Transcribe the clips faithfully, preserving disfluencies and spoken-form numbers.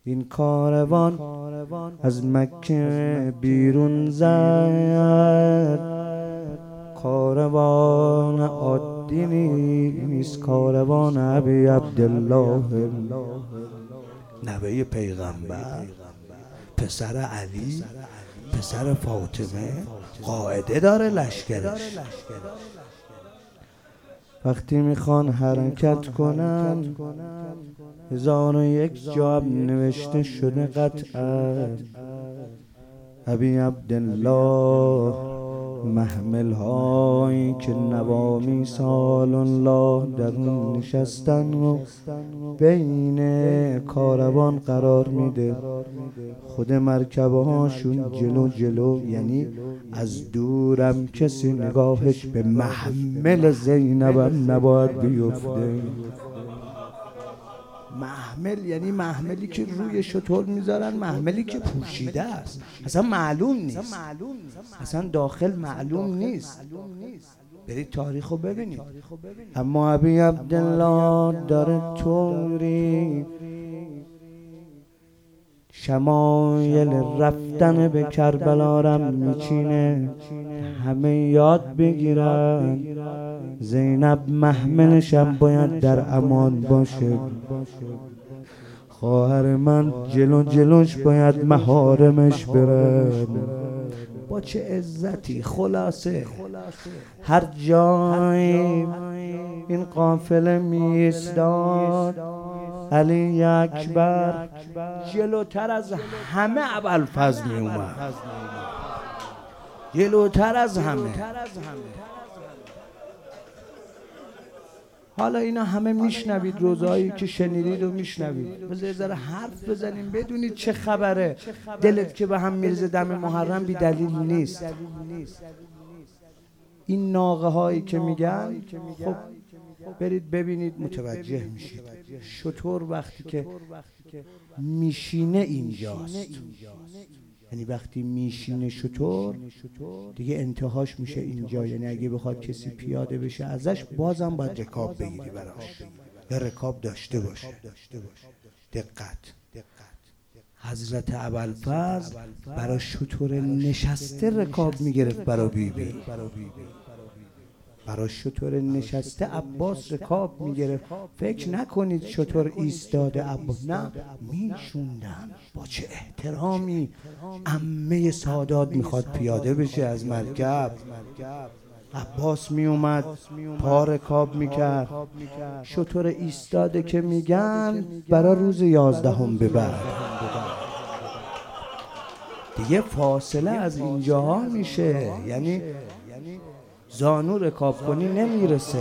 این کاروان از مکه بیرون زد، کاروان عادی نیست، کاروان ابی عبدالله نوه پیغمبر، پسر علی، پسر فاطمه، قاعده داره لشکرش. وقتی میخوان حرکت کنن هزار و یک جا نوشته شده قطعا ابی عبدالله، محمل هایی که نوامی سال الله در اون نشستن و بین کاروان قرار میده، خود مرکبه هاشون جلو جلو، یعنی از دورم کسی نگاهش به محمل زینبم نباید بیفته. محمل یعنی محملی که روی شتر میذارن، محملی که پوشیده است، اصلا معلوم نیست، اصلا داخل معلوم نیست. برید تاریخو ببینید. اما ابی عبدالله داره طوری شمایل رفتن به کربلا رم میچینه همه یاد بگیرن زینب محملشم باید در امان باشه، خواهر من جلو جلوش باید محارمش برن. با چه عزتی. خلاصه هر جایی این قافله میستاد علی اکبر جلوتر از همه ابوالفضل می اومد، جلوتر از همه. حالا اینا همه میشنوید، روزایی که شنیدید و میشنوید، بذار ذره حرف بزنیم بدونید چه خبره. دلت که به هم میرزه دم محرم بی دلیل نیست. این ناقه هایی که میگن خب برید ببینید متوجه میشید. شتر وقتی که میشینه اینجاست، یعنی وقتی میشینه شتر دیگه انتهاش میشه اینجا، یعنی اگه بخواد کسی پیاده بشه ازش بازم باید رکاب بگیری براش یا رکاب داشته باشه. دقت. حضرت ابوالفضل برای شتر نشسته رکاب میگرفت برای بیبی بی. برای شتر نشسته عباس رکاب میگرفت. فکر نکنید شتر ایستاده عباس، نه، میشوندن. با چه احترامی. عمه سادات میخواد پیاده بشه از مرکب، عباس میومد پا رکاب میکرد. شتر ایستاده که میگن برای روز یازدهم به بعد دیگه فاصله از اینجاها میشه، یعنی زانو رکاب کنی نمیرسه.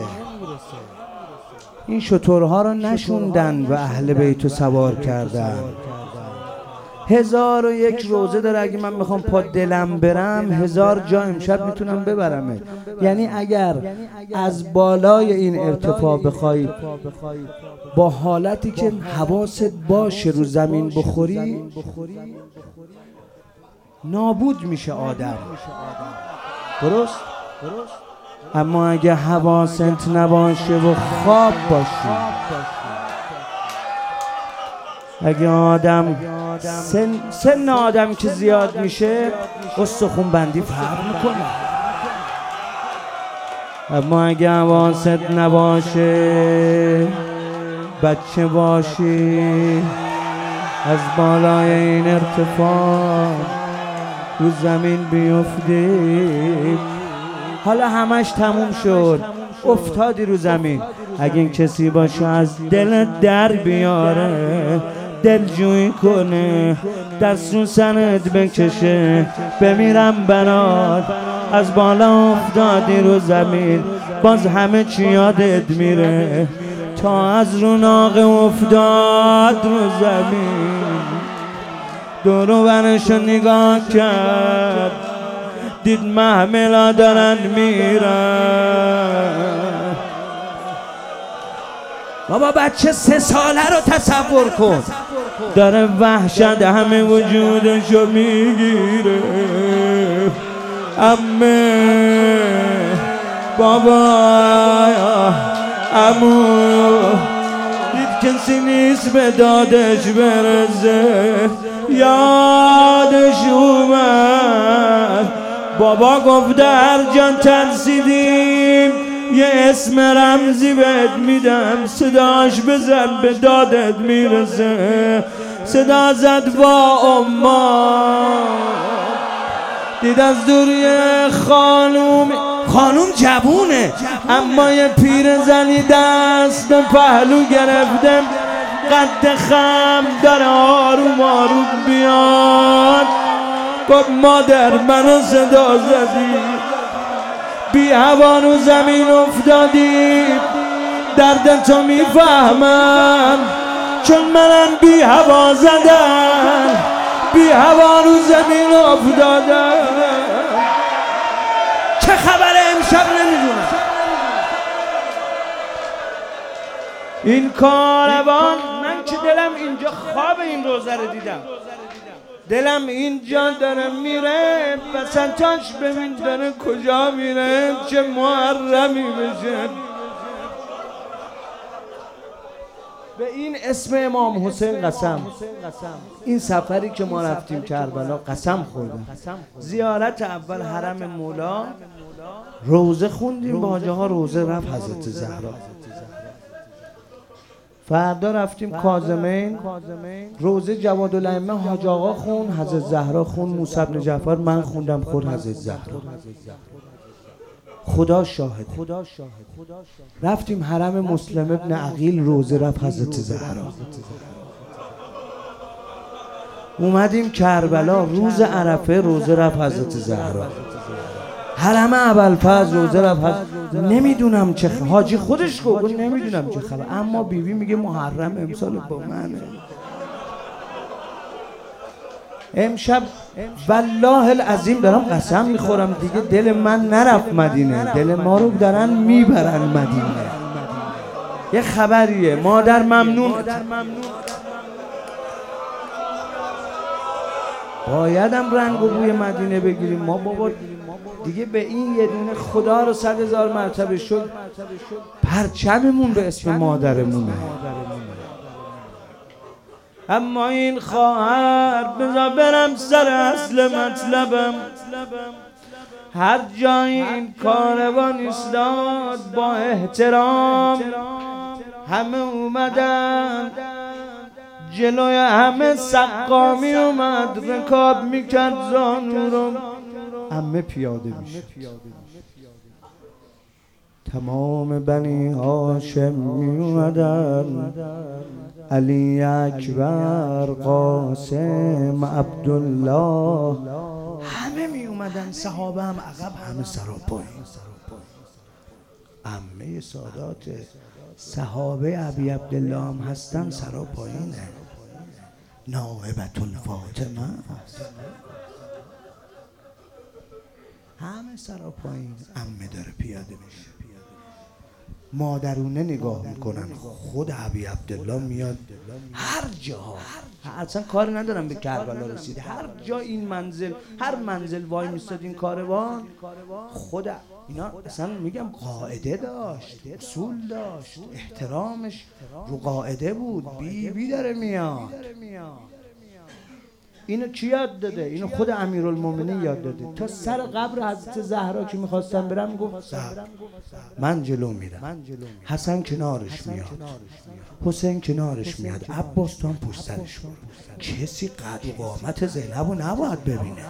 این شترها رو نشوندن و اهل بیتو سوار کردن. هزار و یک روزه داره. اگه من میخوام پا دلم برم هزار جا امشب میتونم ببرمه. یعنی اگر از بالای این ارتفاع بخوای با حالتی که حواست باشه رو زمین بخوری نابود میشه آدم. درست؟ اما اگه حواست نباشه و خواب باشی، اگه آدم سن, سن آدم که زیاد میشه استخون بندی فرق میکنه. اما اگه حواست نباشه بچه باشی از بالای این ارتفاع رو زمین بیفتی حالا همش تموم شد، افتادی رو زمین. اگه این کسی باشه از دل در بیاره، دلجویی کنه، دستون سنت بکشه، بمیرم برات از بالا افتادی رو زمین، باز همه چی یادت میره تا از رو ناقه افتاد رو زمین. دور و برشو نگاه کرد، دید محملا دارن میرن. بابا بچه سه ساله رو تصور کن، داره وحشت همه وجودشو میگیره. امه، بابا، عمو، دید کسی نیست به دادش برسه. یادش اومد بابا گفت در جان ترسیدیم یه اسم رمزی بهت میدم، صداش بزن به دادت میرسه. صدا زد وا اما دید از دور یه خانوم، خانوم جوونه اما یه پیر زنی دست به پهلو گرفته، قد خم داره آروم آروم بیاد. گفت مادر منو صدا زدی، بی هوا رو زمین افتادی، درد تو میفهمم چون منم بی هوا زدم، بی هوا رو زمین افتادم. چه خبره امشب نمیدونم. این کاروان، من که دلم اینجا خواب این روزه رو دیدم، دلم اینجا داره میره، بسنتاش ببین داره کجا میره، چه محرمی بشه. به این اسم امام حسین قسم. این سفری که ما رفتیم کربلا قسم خوردم. زیارت اول حرم مولا، روزه خوندیم با حاجه ها، روزه رفت حضرت زهرا. فردا رفتیم کاظمین، روزه جوادالائمه حاج آقا خون، حضرت زهرا خون، موسی بن جعفر من خوندم، خود حضرت زهرا. خدا شاهد. رفتیم حرم مسلم ابن عقیل، روزه رفت حضرت زهرا. اومدیم کربلا، روز عرفه روزه رفت حضرت زهرا. حرم ابوالفضل روزه رفت. نمیدونم چه خبر، حاجی خودش گفت نمیدونم چه خبر، اما بیبی میگه محرم امسال با منه. امشب والله العظیم دارم قسم میخورم دیگه دل من نرفت مدینه، دل ما رو دارن میبرن مدینه. یه خبریه، مادر ممنون، بایدم رنگ و بوی مدینه بگیریم. ما بابا دیگه به این یه دونه خدا رو صد هزار مرتبه شد، پرچممون به اسم مادرمونه. اما این خواهر بذار برم سر اصل مطلبم. هر جای این کاروان ایستاد با احترام، همه اومدن جلوی همه، سقامی اومد رکاب میکرد زانو رو، عمه پیاده میشد. تمام بنی هاشم می اومدن، علی اکبر، قاسم، عبدالله، همه می اومدن، صحابه هم عقب، همه سراپای. عمه سادات صحابه ابی عبدالله هم هستن، سراپایینه، نائبت الفاطمه است، همه سراپایین. عمه داره پیاده میشه، مادرونه نگاه میکنن، خود ابی عبدالله میاد. هر جا اصلا کار ندارم به کربلا رسیده، هر جا این منزل، هر منزل وای میستاد این کاروان، خود اینا اصلا میگم قاعده داشت، اصول داشت، احترامش رو قاعده بود. بی بی داره میاد. اینو کی یاد داده؟ اینو خود امیرالمومنین یاد داده. تا سر قبر حضرت زهرا که میخواستم برم گفت صبر، من جلو میرم، حسن کنارش میاد، حسین کنارش میاد، عباس تو هم پشت سرش برو. کسی قد و قامت زینبو نباید ببینه.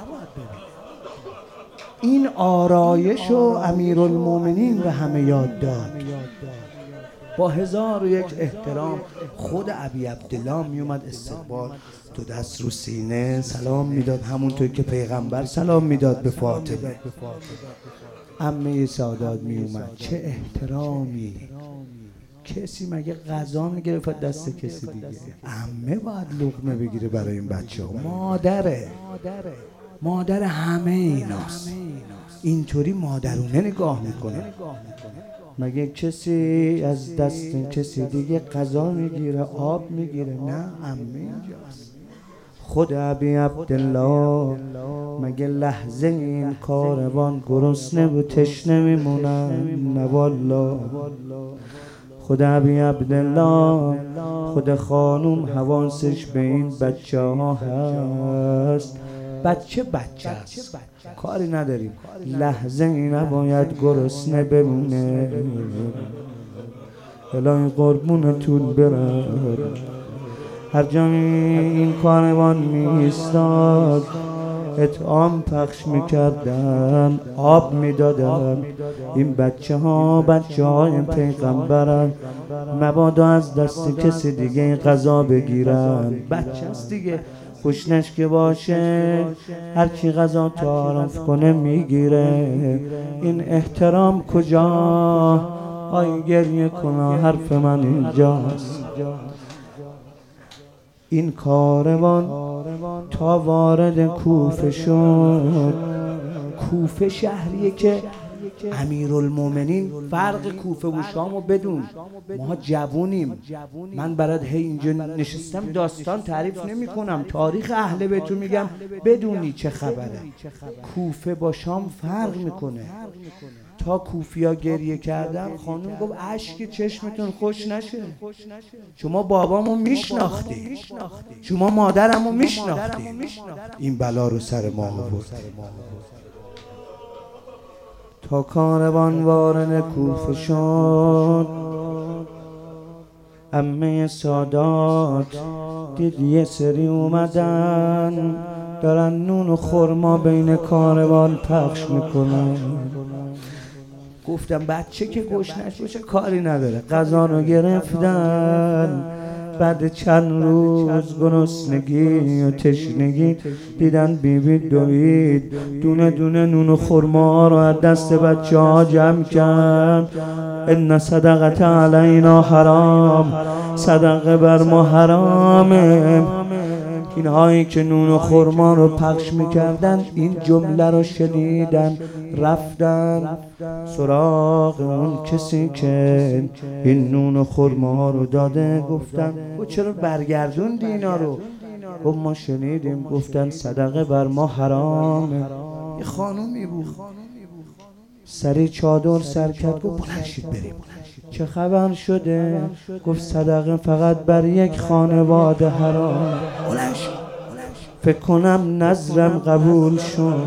این آرایش و امیرالمومنین به همه یاد داد. با هزار و یک احترام خود ابی عبدالله میومد استقبال، تو دست رو سینه سلام میداد، همونطور که پیغمبر سلام میداد به فاطمه. عمه سادات میومد، چه احترامی. کسی مگه غذا میگرفت دست کسی دیگه؟ عمه باید لقمه بگیره برای این بچه ها. مادره، مادر همه ایناست. اینطوری مادرونه نگاه میکنه. مگه کسی از دست کسی دیگه غذا میگیره، آب میگیره؟ نه، عمه اینجاست. خود ابی عبدالله مگه لحظه این کاروان گرسنه و تشنه میمونن؟ نه والله. خود ابی عبدالله، خود خانوم حواسش به این بچه ها هست. بچه بچه است، کاری نداریم، لحظه ای نباید گرسنه بمونه. الهی قربونتون برم. هر جا این کاروان میستاد اطعام پخش میکردن، آب میدادن. این بچه ها بچه های پیغمبرن، مبادا از دست کسی دیگه غذا بگیرن. بچه است دیگه، خوشنش که باشه هرچی غذا تعارف کنه میگیره. این احترام کجا؟ آی گریه کنه، حرف من اینجاست. این کاروان تا وارد کوفه شد. کوفه شهریه که امیرالمومنین، فرق کوفه و شامو بدون. ما جوونیم، من برات هی اینجا نشستم داستان تعریف نمی کنم، تاریخ اهل بیتو میگم بدونی چه خبره. کوفه با شام فرق میکنه. تا کوفیا گریه کردن، خانم گفت اشک چشمتون خوش نشه، شما بابامو میشناختی، شما مادرمو میشناختی، این بلا رو سر ما آورد. تا کاروان وارد کوفه شد، عمه سادات دید یه سری اومدن دارن نون و خرما بین کاروان پخش میکنن. گفتم بچه که گشنش باشه کاری نداره. غذا رو گرفتن، بعد چند روز گرسنگی و تشنگی دیدن بیبی دوید دونه دونه نون و خرما رو از دست بچه ها جمع کرد. ان صدقت علینا حرام، صدقه بر ما حرامه. اینهایی که نون و خرما رو پخش میکردن این جمله رو شنیدن، رفتن سراغ اون کسی که این نون و خرما رو داده. گفتن و چرا برگردوندی اینا رو؟ گفت ما شنیدیم گفتن صدقه بر ما حرامه. یه خانومی بود سری چادر سر کرد، گفت بلند شید بریم. چه خبر شده؟ گفت صدقه فقط بر یک خانواده حرام. بلند شد، فکر کنم نظرم قبول شد.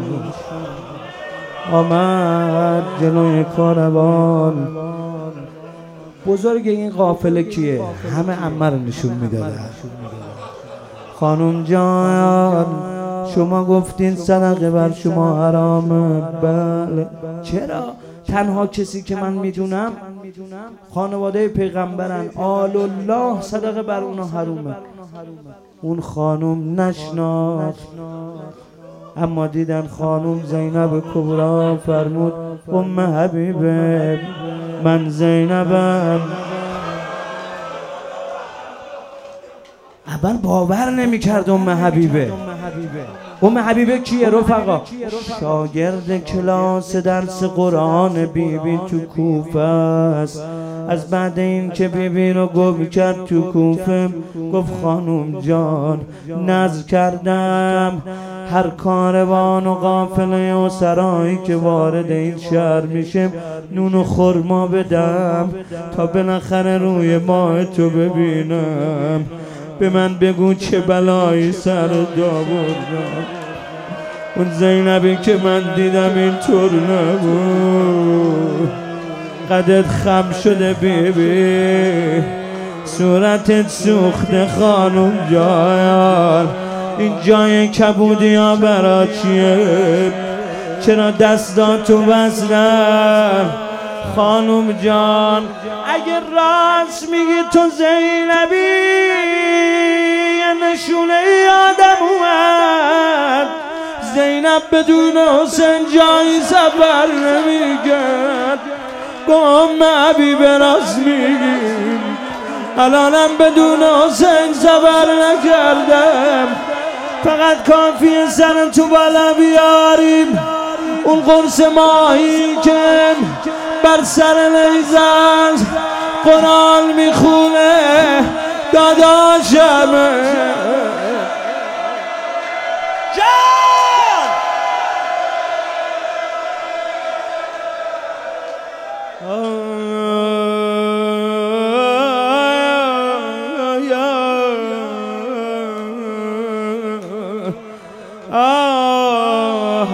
آمد جلوی کاروان. بزرگ این قافله کیه؟ همه عمه رو نشون میدادن. خانم جان شما گفتین صدقه بر شما حرامه. بله. چرا؟ تنها کسی که من میدونم خانواده پیغمبرن، آل الله، صدقه بر اونا حرومه. اون خانم نشناخت، اما دیدن خانم زینب کبرا فرمود ام حبیبه من زینبم. اول باور نمی کرد ام حبیبه. ام حبیبه کیه رفقا؟ شاگرد کلاس درس قرآن بیبی تو کوفه است. از بعد این که بیبی رو گم کرد تو کوفه، گفت خانم جان نذر کردم هر کاروان و قافله و سرایی که وارد این شهر میشه نون و خرما بدم تا بالاخره روی ماه تو ببینم. به من بگو چه بلایی سر آوردم. اون زینبی که من دیدم اینطور نبود، قدت خم شده بیبی، صورتت سوخته خانم جان. این جای کبودی ها برا چیه؟ چرا دستاتو بستن؟ خانم جان اگه راست میگی تو زینبی، یه نشونه یادم اومد زینب بدون حسین جایی سفر نمیگرد. گم عبی به راست میگیم، الانم بدون حسین سفر نکردم. فقط کافیه سر تو بالا بیاریم، اون قرص ماهی که بر سر نیزن قرآن میخونه داداشمه. جان آه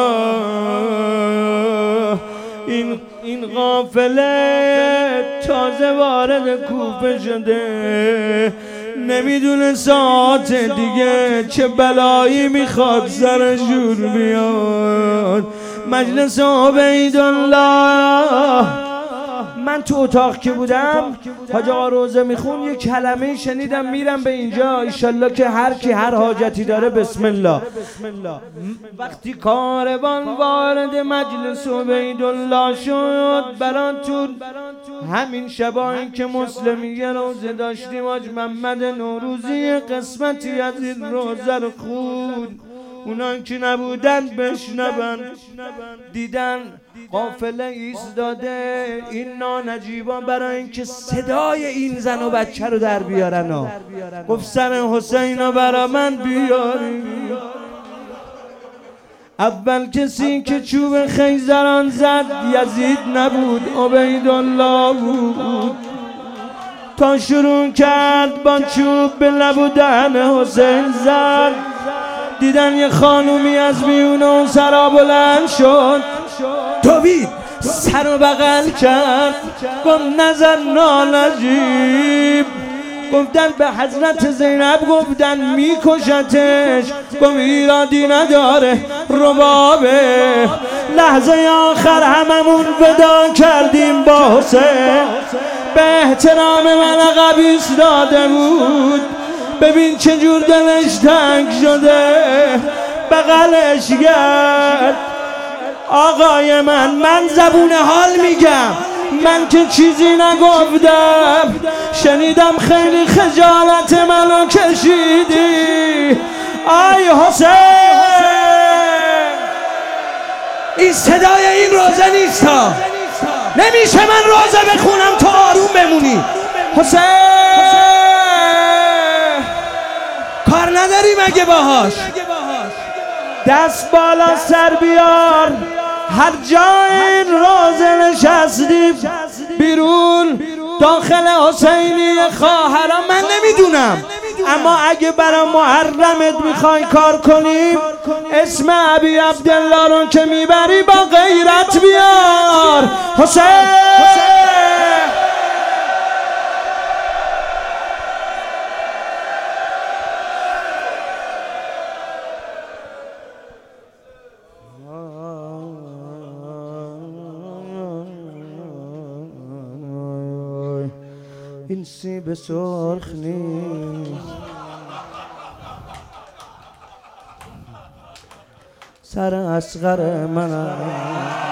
آه این این قافله تازه وارد کوفه شده، نمیدونه ساعت دیگه چه بلایی میخواد سر جور بیاد. مجلس عبیدالله، من تو اتاق که بودم حاج آقا روزه میخون یک کلمه شنیدم، میرم به اینجا ایشالله که هر کی هر حاجتی داره بسم الله. وقتی کاروان وارد مجلس عبیدالله شد، براتون همین شبایی که مسلمیه روزه داشتیم حاج محمد نوروزی قسمتی از این روزه رو خون، اونان که نبودن بشنون. دیدن قافله ایستاده، این نانجیبا برای اینکه صدای این زن و بچه رو در بیارن و گفت سر حسین رو برا من بیاری. اول کسی که چوب خیزران زد یزید نبود، عبیدالله بود. تا شروع کرد با چوب به لب و دهن حسین زد، دیدن یه خانومی از میون اون سرا بلند شد، دوید سر و بغل کرد، گفت نظر نانجیب. گفتن به حضرت زینب گفتن میکشتش، گفت ایرادی نداره ربابه. لحظه آخر هممون ودا کردیم با حسین، به احترام من عقب ایستاده بود. ببین چجور دلش تنگ شده، بغلش کرد. آقای من من زبون حال میگم، من که چیزی نگفتم، شنیدم خیلی خجالت منو کشیدی. آی حسین، این صدای این روزه نیست ها، نمیشه من روزه بخونم تو آروم بمونی. حسین کار نداری مگه باهاش؟ دست بالا سر بیار، هر جای روزه نشستیم بیرون داخل حسینی خواهرا من نمیدونم، اما اگه برای محرمت میخوای کار کنیم اسم ابی عبدالله رو که میبری با غیرت بیار. حسین این سیب سرخ نیست، سر اصغر منم.